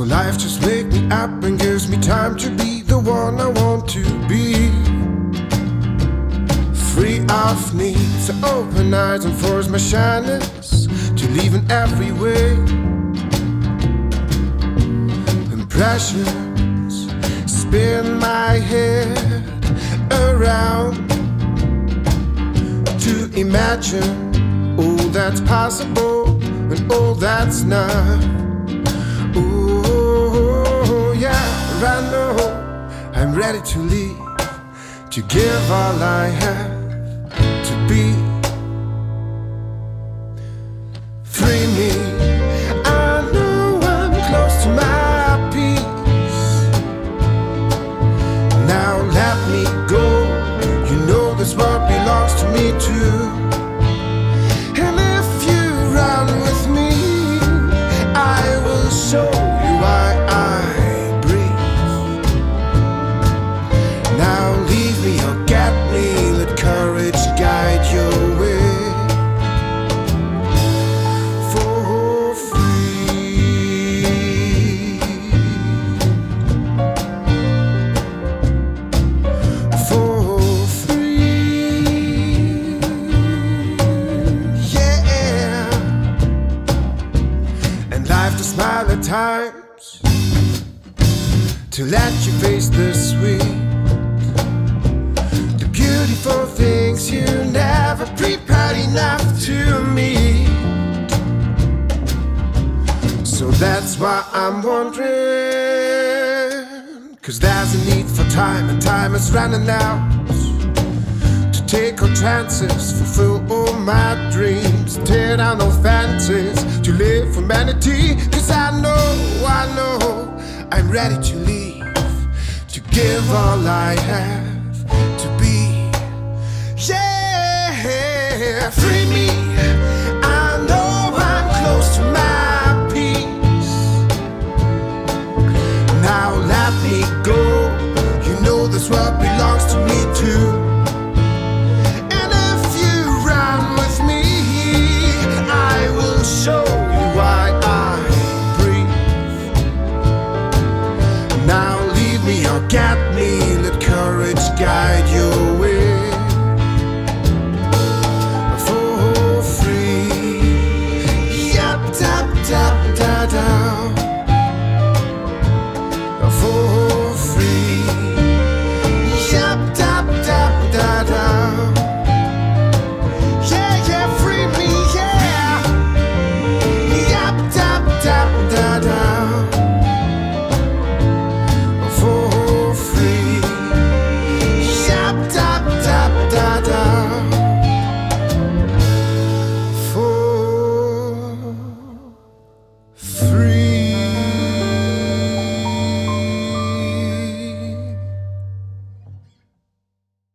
life just wakes me up and gives me time to be the one I want to be. Free of need to open eyes and force my shyness to leave in every way. Impressions spin my head around to imagine all that's possible and all that's not. Oh yeah, I know I'm ready to leave, to give all I have, to be. Free me, I know I'm close to my peace. Now let me go, you know that's what belongs to me too. And if you run with me, I will show you why I breathe. Now leave me or get me, let courage guide your way. For free, for free, yeah. And life to smile at times, to let you face the sweet, the beautiful things you never prepared enough to meet. So that's why I'm wondering, 'cause there's a need for time, and time is running out, to take all chances, fulfill all my dreams, tear down all fences, to live humanity. 'Cause I know I'm ready to leave, to give all I have, to be. Yeah, free me.